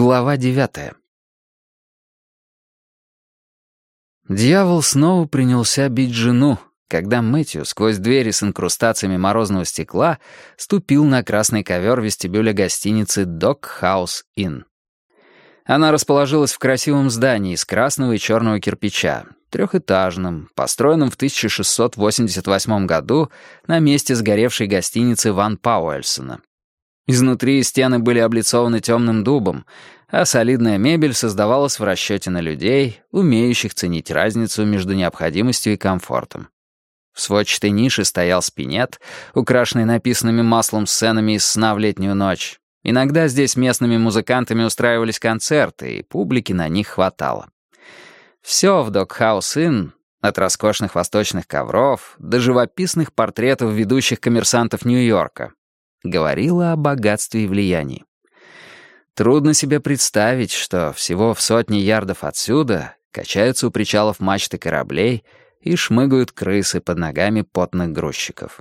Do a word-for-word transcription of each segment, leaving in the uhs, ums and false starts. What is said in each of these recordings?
Глава девятая. Дьявол снова принялся бить жену, когда Мэтью сквозь двери с инкрустациями морозного стекла ступил на красный ковер вестибюля гостиницы «Док Хаус Инн». Она расположилась в красивом здании из красного и черного кирпича, трехэтажном, построенном в тысяча шестьсот восемьдесят восьмом году на месте сгоревшей гостиницы Ван Пауэльсона. Изнутри стены были облицованы темным дубом, а солидная мебель создавалась в расчете на людей, умеющих ценить разницу между необходимостью и комфортом. В сводчатой нише стоял спинет, украшенный написанными маслом сценами из «Сна в летнюю ночь». Иногда здесь местными музыкантами устраивались концерты, и публики на них хватало. Все в Док Хаус Инн, от роскошных восточных ковров до живописных портретов ведущих коммерсантов Нью-Йорка, говорила о богатстве и влиянии. Трудно себе представить, что всего в сотни ярдов отсюда качаются у причалов мачты кораблей и шмыгают крысы под ногами потных грузчиков.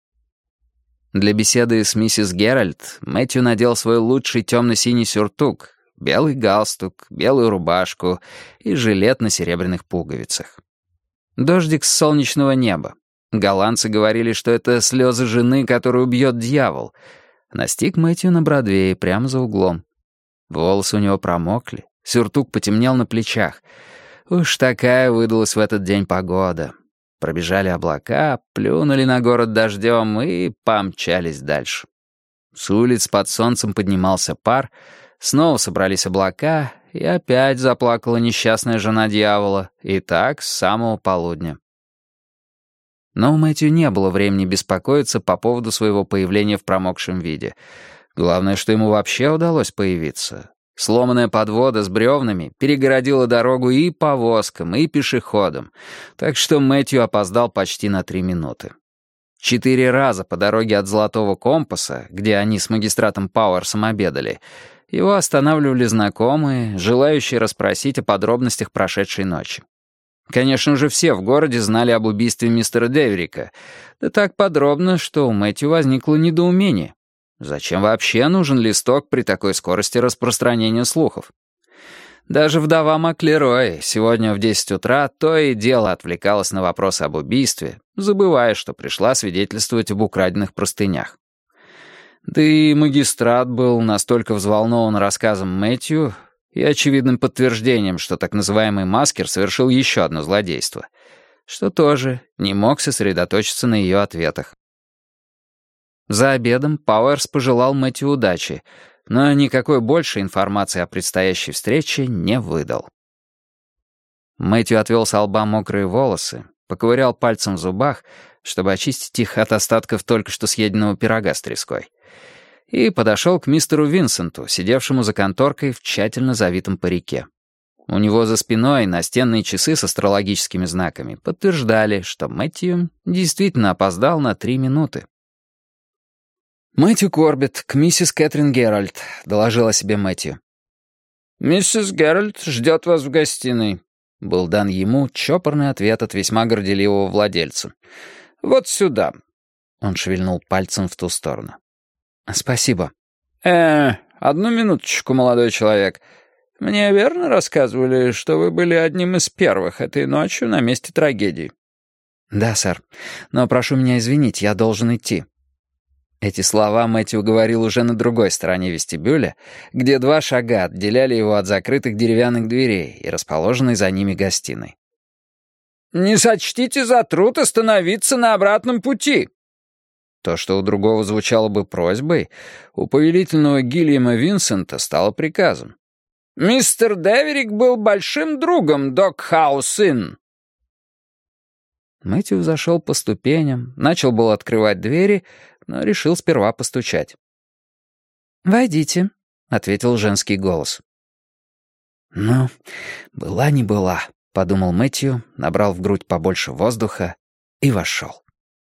Для беседы с миссис Геральт Мэтью надел свой лучший темно-синий сюртук, белый галстук, белую рубашку и жилет на серебряных пуговицах. Дождик с солнечного неба. Голландцы говорили, что это слезы жены, которую бьет дьявол. Настиг Мэтью на Бродвее, прямо за углом. Волосы у него промокли, сюртук потемнел на плечах. Уж такая выдалась в этот день погода. Пробежали облака, плюнули на город дождем и помчались дальше. С улиц под солнцем поднимался пар, снова собрались облака, и опять заплакала несчастная жена дьявола, и так с самого полудня. Но у Мэтью не было времени беспокоиться по поводу своего появления в промокшем виде. Главное, что ему вообще удалось появиться. Сломанная подвода с бревнами перегородила дорогу и повозкам, и пешеходам, так что Мэтью опоздал почти на три минуты. Четыре раза по дороге от Золотого компаса, где они с магистратом Пауэрсом обедали, его останавливали знакомые, желающие расспросить о подробностях прошедшей ночи. Конечно же, все в городе знали об убийстве мистера Деверика, да так подробно, что у Мэтью возникло недоумение. Зачем вообще нужен листок при такой скорости распространения слухов? Даже вдова Маклерой сегодня в десять утра то и дело отвлекалась на вопросы об убийстве, забывая, что пришла свидетельствовать об украденных простынях. Да и магистрат был настолько взволнован рассказом Мэтью и очевидным подтверждением, что так называемый маскер совершил еще одно злодейство, что тоже не мог сосредоточиться на ее ответах. За обедом Пауэрс пожелал Мэтью удачи, но никакой большей информации о предстоящей встрече не выдал. Мэтью отвел со лба мокрые волосы, поковырял пальцем в зубах, чтобы очистить их от остатков только что съеденного пирога с треской, и подошел к мистеру Винсенту, сидевшему за конторкой в тщательно завитом парике. У него за спиной настенные часы с астрологическими знаками подтверждали, что Мэтью действительно опоздал на три минуты. «Мэтью Корбетт, к миссис Кэтрин Геральт», — доложил о себе Мэтью. «Миссис Геральт ждет вас в гостиной», — был дан ему чопорный ответ от весьма горделивого владельца. «Вот сюда». Он шевельнул пальцем в ту сторону. «Спасибо». «Э, одну минуточку, молодой человек. Мне верно рассказывали, что вы были одним из первых этой ночью на месте трагедии?» «Да, сэр. Но прошу меня извинить, я должен идти». Эти слова Мэтью говорил уже на другой стороне вестибюля, где два шага отделяли его от закрытых деревянных дверей и расположенной за ними гостиной. «Не сочтите за труд остановиться на обратном пути!» То, что у другого звучало бы просьбой, у повелительного Гильяма Винсента стало приказом. «Мистер Деверик был большим другом Док Хаус Инн». Мэтью взошел по ступеням, начал было открывать двери, но решил сперва постучать. «Войдите», — ответил женский голос. «Ну, была не была», — подумал Мэтью, набрал в грудь побольше воздуха и вошел.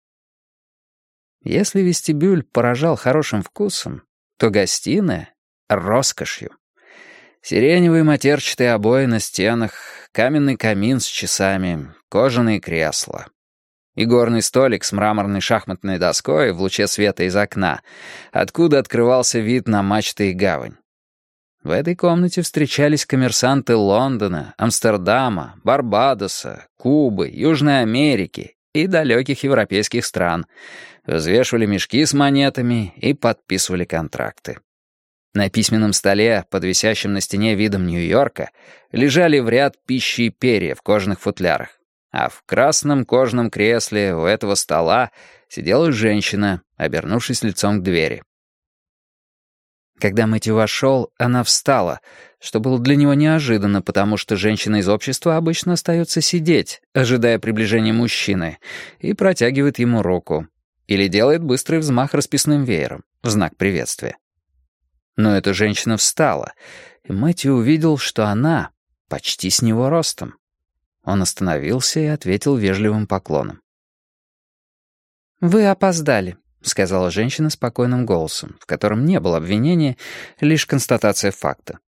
Если вестибюль поражал хорошим вкусом, то гостиная — роскошью. Сиреневые матерчатые обои на стенах, каменный камин с часами, кожаные кресла. Игорный столик с мраморной шахматной доской в луче света из окна, откуда открывался вид на мачты и гавань. В этой комнате встречались коммерсанты Лондона, Амстердама, Барбадоса, Кубы, Южной Америки и далеких европейских стран, взвешивали мешки с монетами и подписывали контракты. На письменном столе, под висящим на стене видом Нью-Йорка, лежали в ряд пищи и перья в кожаных футлярах, а в красном кожаном кресле у этого стола сидела женщина, обернувшись лицом к двери. Когда Мэтью вошел, она встала, что было для него неожиданно, потому что женщина из общества обычно остается сидеть, ожидая приближения мужчины, и протягивает ему руку. Или делает быстрый взмах расписным веером в знак приветствия. Но эта женщина встала, и Мэтью увидел, что она почти с него ростом. Он остановился и ответил вежливым поклоном. «Вы опоздали», — сказала женщина спокойным голосом, в котором не было обвинения, лишь констатация факта.